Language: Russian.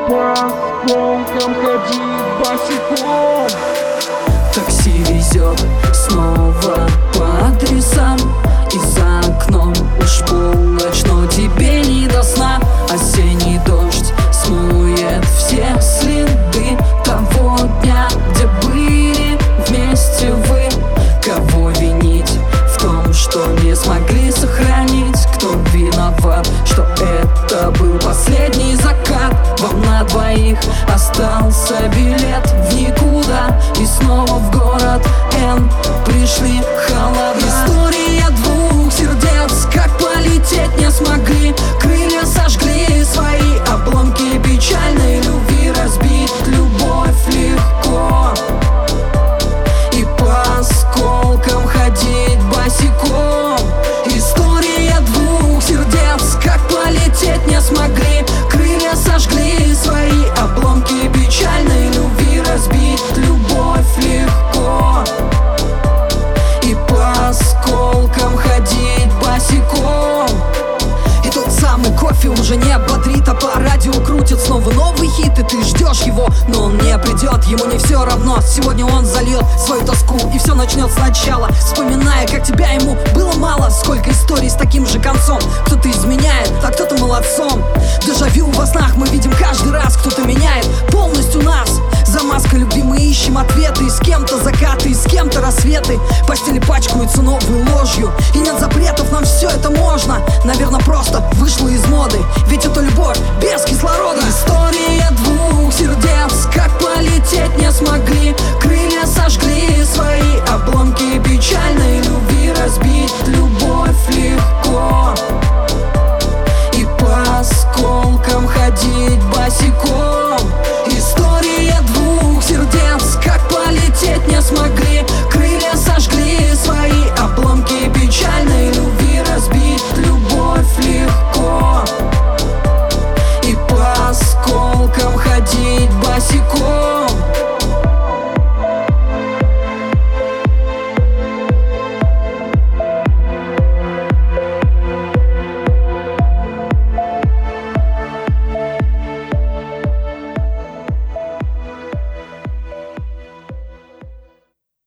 по осколкам ходить босиком. Такси везет снова по адресам, и за окном уж полночь, но тебе не до сна. Осенний дождь смоет все следы того дня, где были вместе вы. Кого винить в том, что не смогли сохранить? Кто виноват, что это был последний закат? Вам на двоих остался билет в никуда, и снова в город Н пришли холода. История двух сердец, как полететь не смогли. Крылья сожгли свои обломки печальной любви. Разбить любовь легко и по осколкам ходить босиком. История двух сердец, как полететь не смогли. Крылья сожгли свои обломки печальной любви. Разбить любовь легко и по осколкам ходить босиком. И тот самый кофе уже не бодрит, а по радио крутит снова новый хит, и ты ждешь его, но он не придет, ему не все равно. Сегодня он зальет свою тоску, и все начнет сначала, вспоминая, как тебя ему было мало. Сколько историй с таким же концом. Кто-то изменяет, а кто-то молодцом. Дежавю во снах мы видим каждый раз. Кто-то меняет полностью нас. За маской любви мы ищем ответы. И с кем-то закаты, и с кем-то рассветы. Постели пачкаются новой ложью, и нет запретов, нам все это можно. Наверное, просто вышло из моды, ведь это любовь без кислорода. История двух сердец, как полететь не смогли. Крылья сожгли свои обломки печальной любви. Разбить любовь легко и по осколкам ходить босиком. История двух сердец, как полететь не смогли. Крылья сожгли свои обломки печальной любви. Разбить любовь легко и по осколкам ходить босиком.